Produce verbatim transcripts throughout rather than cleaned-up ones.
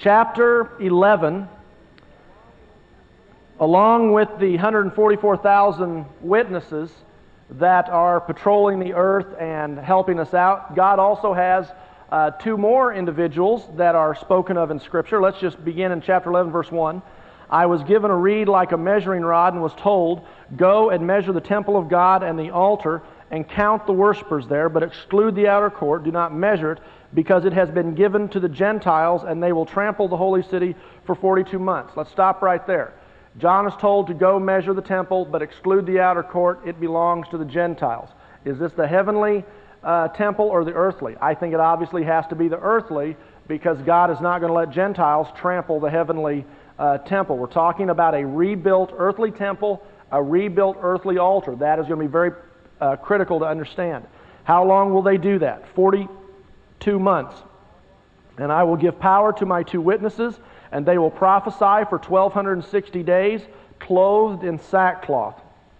chapter eleven, along with the one hundred forty-four thousand witnesses that are patrolling the earth and helping us out, God also has uh, two more individuals that are spoken of in Scripture. Let's just begin in chapter eleven, verse one. I was given a reed like a measuring rod and was told, "Go and measure the temple of God and the altar and count the worshipers there, but exclude the outer court. Do not measure it, because it has been given to the Gentiles, and they will trample the holy city for forty-two months." Let's stop right there. John is told to go measure the temple, but exclude the outer court. It belongs to the Gentiles. Is this the heavenly uh, temple or the earthly? I think it obviously has to be the earthly, because God is not going to let Gentiles trample the heavenly uh, temple. We're talking about a rebuilt earthly temple, a rebuilt earthly altar. That is going to be very uh, critical to understand. How long will they do that? forty-two months. "And I will give power to my two witnesses, and they will prophesy for twelve sixty days, clothed in sackcloth."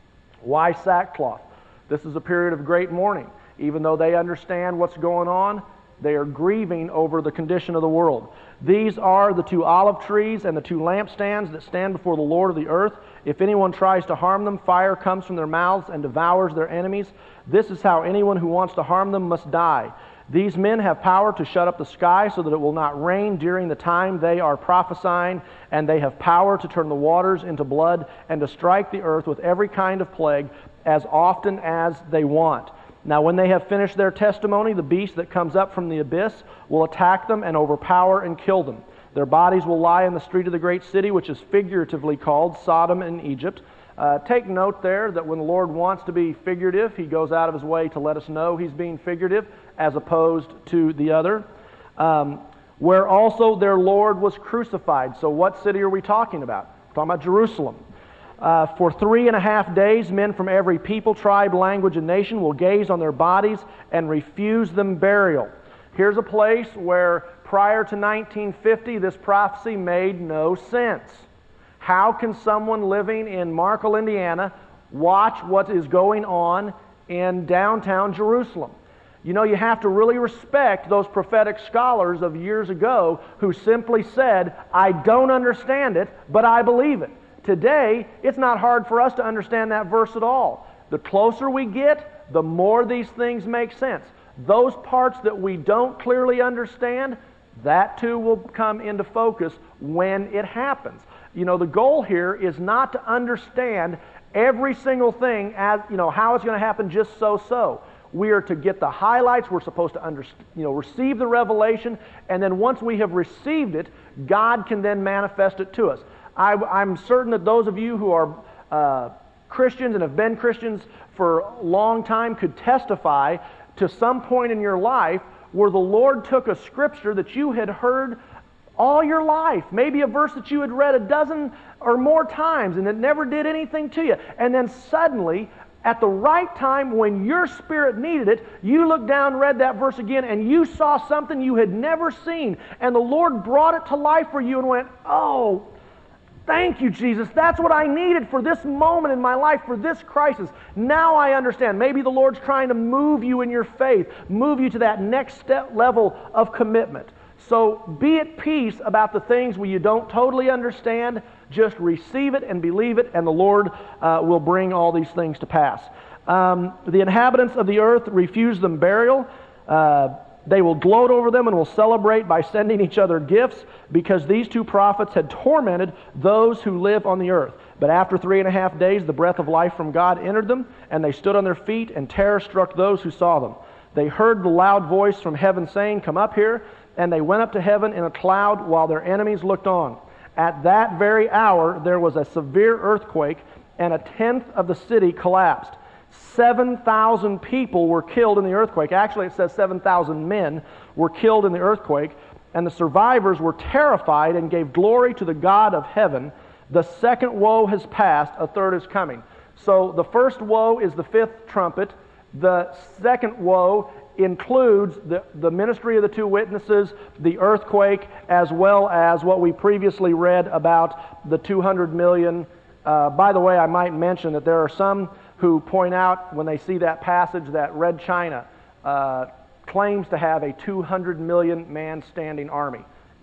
Why sackcloth? This is a period of great mourning. Even though they understand what's going on, they are grieving over the condition of the world. "These are the two olive trees and the two lampstands that stand before the Lord of the earth. If anyone tries to harm them, fire comes from their mouths and devours their enemies. This is how anyone who wants to harm them must die. These men have power to shut up the sky so that it will not rain during the time they are prophesying, and they have power to turn the waters into blood and to strike the earth with every kind of plague as often as they want. Now when they have finished their testimony, the beast that comes up from the abyss will attack them and overpower and kill them. Their bodies will lie in the street of the great city, which is figuratively called Sodom and Egypt." Uh, take note there that when the Lord wants to be figurative, He goes out of His way to let us know He's being figurative as opposed to the other. Um, "where also their Lord was crucified." So what city are we talking about? We're talking about Jerusalem. Uh, "for three and a half days, men from every people, tribe, language, and nation will gaze on their bodies and refuse them burial." Here's a place where prior to nineteen fifty, this prophecy made no sense. How can someone living in Markle, Indiana, watch what is going on in downtown Jerusalem? You know, you have to really respect those prophetic scholars of years ago who simply said, "I don't understand it, but I believe it." Today, it's not hard for us to understand that verse at all. The closer we get, the more these things make sense. Those parts that we don't clearly understand, that too will come into focus when it happens. You know, the goal here is not to understand every single thing as, you know, how it's going to happen just so-so. We are to get the highlights. We're supposed to under, you know, receive the revelation, and then once we have received it, God can then manifest it to us. I, I'm certain that those of you who are uh, Christians and have been Christians for a long time could testify to some point in your life where the Lord took a scripture that you had heard all your life, maybe a verse that you had read a dozen or more times and it never did anything to you, and then suddenly, at the right time when your spirit needed it, you looked down, read that verse again, and you saw something you had never seen, and the Lord brought it to life for you and went, "Oh, thank you, Jesus. That's what I needed for this moment in my life, for this crisis. Now I understand." Maybe the Lord's trying to move you in your faith, move you to that next step level of commitment. So be at peace about the things where you don't totally understand. Just receive it and believe it, and the Lord uh, will bring all these things to pass. Um, "the inhabitants of the earth refuse them burial. Uh, They will gloat over them and will celebrate by sending each other gifts, because these two prophets had tormented those who live on the earth. But after three and a half days, the breath of life from God entered them, and they stood on their feet, and terror struck those who saw them. They heard the loud voice from heaven saying, 'Come up here,' and they went up to heaven in a cloud while their enemies looked on. At that very hour there was a severe earthquake, and a tenth of the city collapsed. seven thousand people were killed in the earthquake." Actually, it says seven thousand men were killed in the earthquake, and the survivors were terrified and gave glory to the God of heaven. The second woe has passed, a third is coming. So the first woe is the fifth trumpet. The second woe includes the, the ministry of the two witnesses, the earthquake, as well as what we previously read about the two hundred million. Uh, by the way, I might mention that there are some who point out when they see that passage that Red China uh, claims to have a two hundred million man standing army.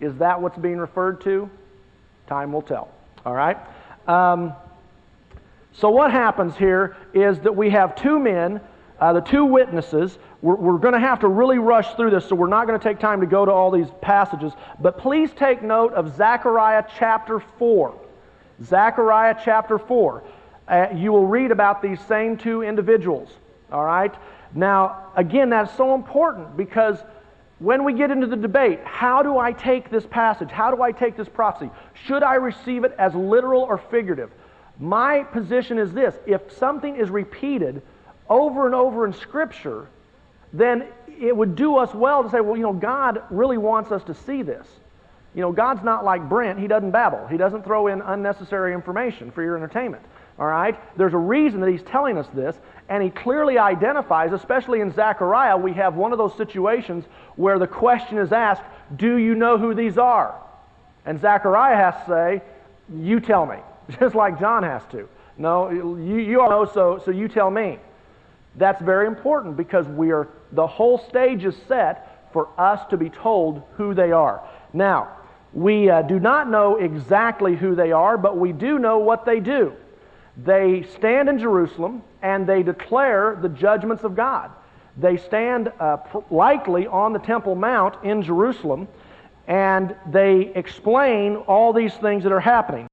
Is that what's being referred to? Time will tell. All right? Um, so what happens here is that we have two men, uh, the two witnesses. We're, we're going to have to really rush through this, so we're not going to take time to go to all these passages. But please take note of Zechariah chapter four. Zechariah chapter four. Uh, you will read about these same two individuals. All right? Now, again, that's so important because when we get into the debate, how do I take this passage? How do I take this prophecy? Should I receive it as literal or figurative? My position is this: if something is repeated over and over in Scripture, then it would do us well to say, well, you know, God really wants us to see this. You know, God's not like Brent. He doesn't babble. He doesn't throw in unnecessary information for your entertainment. All right? There's a reason that He's telling us this, and He clearly identifies, especially in Zechariah, we have one of those situations where the question is asked, do you know who these are? And Zechariah has to say, you tell me, just like John has to. No, you, you all know, so, so you tell me. That's very important because we are, the whole stage is set for us to be told who they are. Now, we uh, do not know exactly who they are, but we do know what they do. They stand in Jerusalem and they declare the judgments of God. They stand uh, likely on the Temple Mount in Jerusalem, and they explain all these things that are happening.